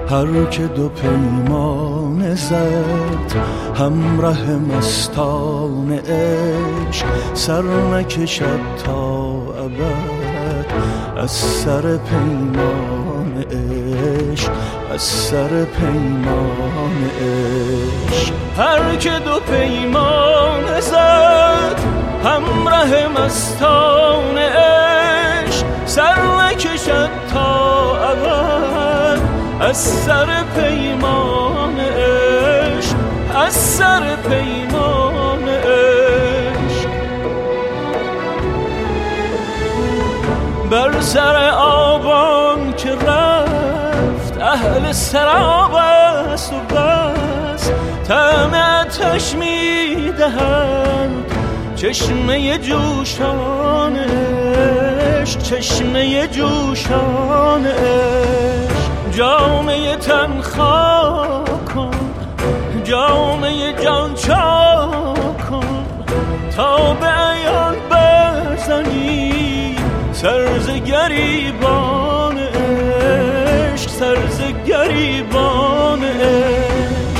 هر که دو پیمان زد همراه مستان عشق، سر نکشد تا ابد از سر پیمان عشق، از سر پیمان عشق. هر که دو پیمان زد همراه مستان عشق، سر نکشد تا ابد از سر پیمان عشق، از سر پیمان عشق. بر سر آبان که رفت اهل سراب است و بس، طعم آتش می‌دهند چشمه جوشان عشق، چشمه جوشان عشق. جامه تن خاک کن، جامه جان چاک کن، تا به عیان بزنی سر ز گریبان عشق، سر ز گریبان عشق.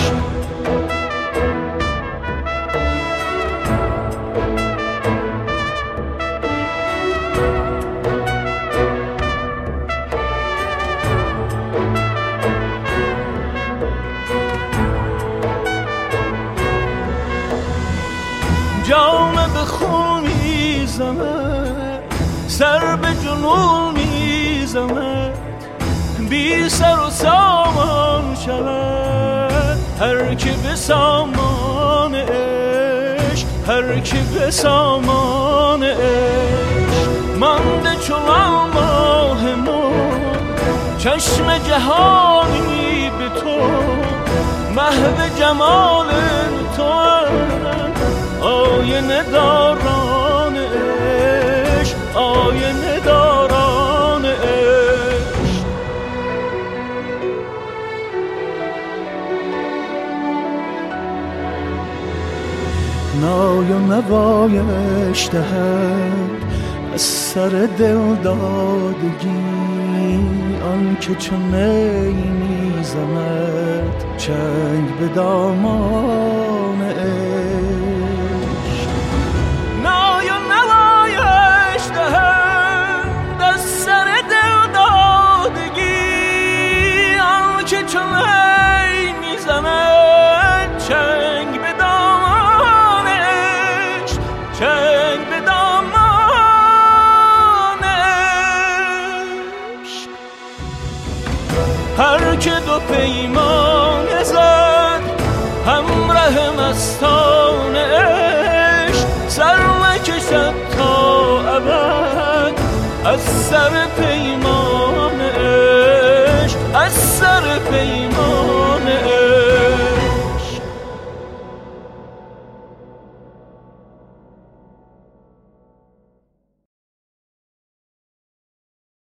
جامه به خون میزند، سر به جنون میزند، بی سر و سامان شود هر که به سامان عشق، هر که به سامان عشق. مانده چون ماه نو چشم جهانی به تو، محو جمال تو آینه داران عشق، آینه داران عشق. نای و نوایش دهد از سر دل دادگی، آن که چون نی میزند چنگ به دامان عشق. نای و نوایش دهد از سر دل دادگی، آن که چون نی میزند چنگ به دامان عشق، چنگ به دامان عشق. هر که دو پیمان زد همراه مستان عشق، سر نکشد تا ابد از سر پیمان عشق، از سر پیمان عشق.